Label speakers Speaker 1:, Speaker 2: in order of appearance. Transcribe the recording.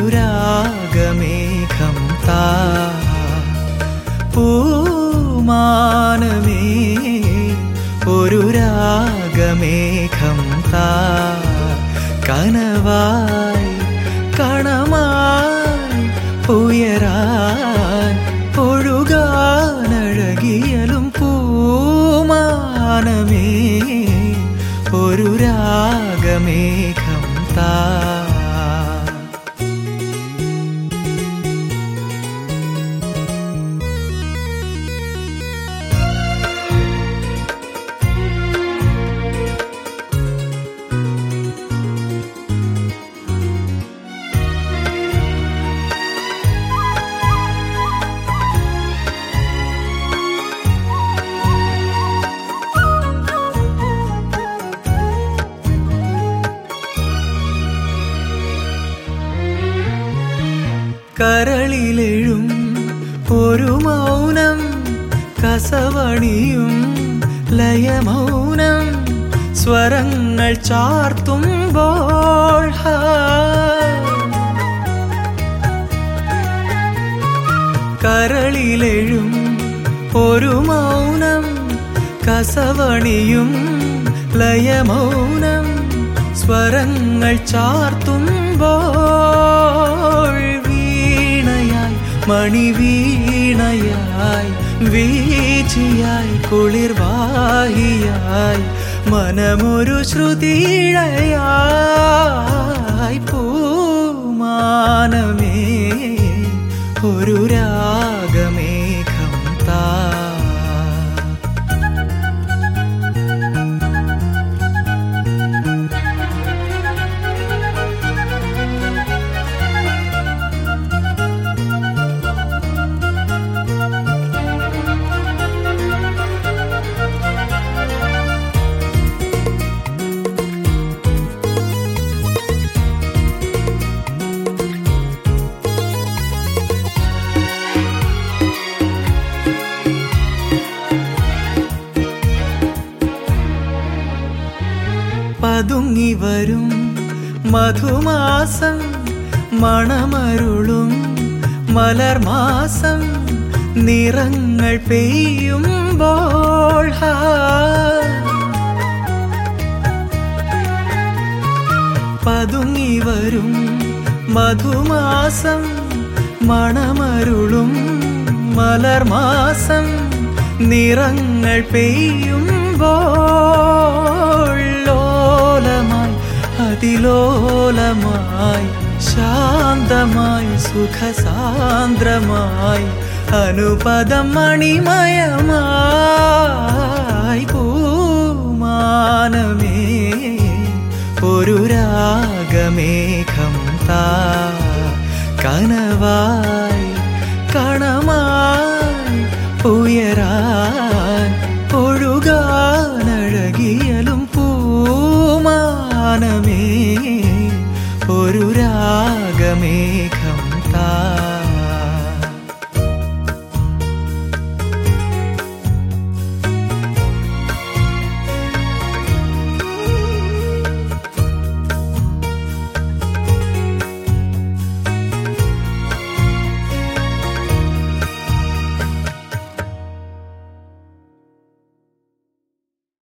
Speaker 1: രാഗമേഘം താ പൂമാനമേ ഒരു രാഗമേഘം താ കനവായി കണമായി ഉയരാൻ ഒഴുകാനഴകിയലും പൂമാനമേ ഒരു രാഗമേഘം താ കരളിലെഴും ഒരു മൗനം കസവണിയും ലയമൗനം സ്വരങ്ങൾ ചാർത്തുമ്പോൾ കരളിലെഴും ഒരു മൗനം കസവണിയും ലയമൗനം സ്വരങ്ങൾ ചാർത്തുമ്പോൾ മണിവീണയായി വീച്ചിയായി കുളിർവാഹിയായി മനമൊരു ശ്രുതിഴയായി പൂമാനമേ ഒരു രാഗമേഘം താ പതുങ്ങി വരും മധുമാസം മണമരുളും മലർമാസം നിറങ്ങൾ പെയ്യുമ്പോൾ പതുങ്ങി വരും മധുമാസം മണമരുളും മലർമാസം നിറങ്ങൾ പെയ്യുമ്പോൾ ലോലമായി അതിലോലമായി ശാന്തമായി സുഖസാന്ദ്രമായി അനുപദം മണിമയമായി പൂമാനമേ ഒരു രാഗമേഘം താ കനവായി കണമായി ഉയരാൻ ഒഴുകാനഴകിയലും പൂമാനമേ ഒരു രാഗമേഘം